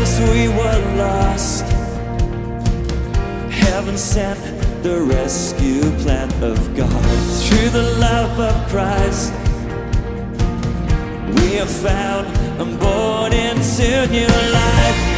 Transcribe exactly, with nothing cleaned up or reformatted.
Once we were lost, heaven sent the rescue plan of God. Through the love of Christ, we are found and born into new life.